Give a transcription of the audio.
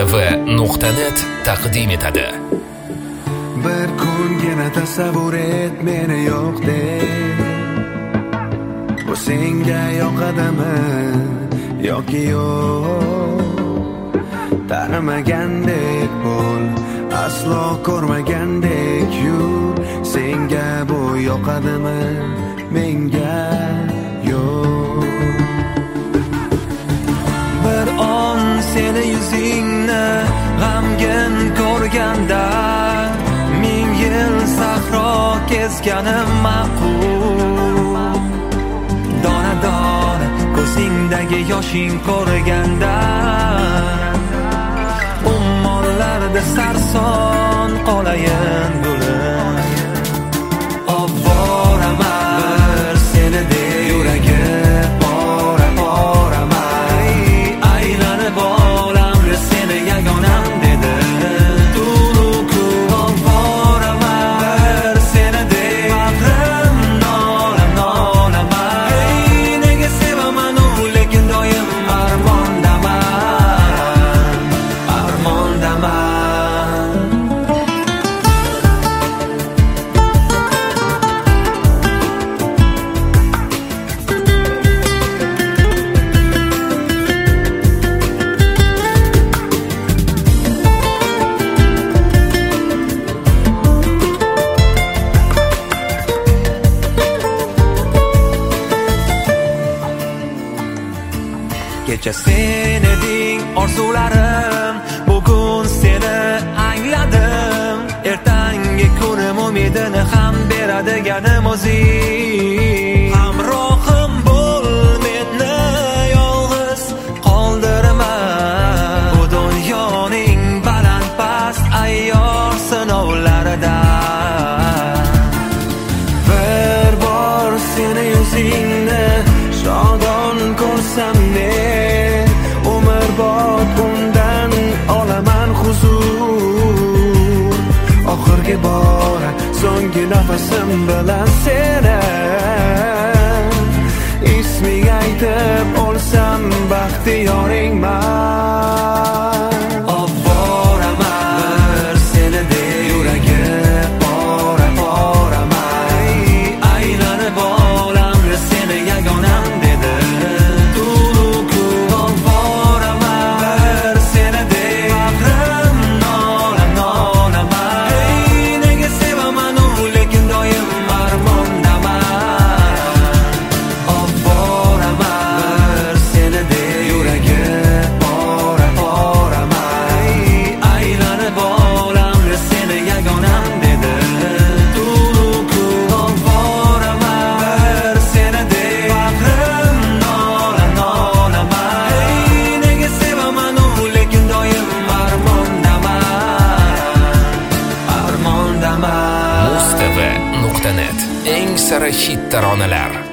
Mustv.net taqdim etadi. Bir kungina tasavvur et meni yo'q deb. Bu senga yoqadimi yoki yo'q? Tanimagandek bo'l, aslo ko'rmagandek yur. Senga bu yoqadimi menga yo'q? Bir on seni yuzingni g'amgin ko'rganda, ming yil sahro kezganim ma'qul. Dona dona ko'zingdagi yoshing ko'rganda, ummonlarda sarson qolayin gulim. Oboraman seni de yuragi pora poraman, aylanib olamni seni yagonam dedi. Tuluku oboraman seni de bag'rim nolam nolaman. Nega sevaman u lekin doim armondaman, armondaman. Kecha sen eding orzularim, bugun seni angladim. Ertangi kunim umidini ham beradiganim o'zing. Hamrohim bo'l, meni yolg'iz qoldirma. Bu dunyoning baland past ayyor sinovlarida. Bir bor seni yuzingni shodon ko'rsam ne, umrbod undan olaman huzur. Oxirgi bor so'nggi nafasim bilan seni isming aytib olsam baxtiyoringman. Oboraman seni de yuragi pora poraman, aylanib olamni seni yagonam dedi. Tuluku oboraman seni de bag'rim nolam nolaman. Nega sevaman u lekin doim armondaman. Oboraman seni de yuragi pora poraman, aylanib olamni seni yagonam dedi. Tuluku oboraman seni de bag'rim nolam nolaman. Nega sevaman u lekin doim armondaman, armondaman. Mustv.net eng sara hit taronalar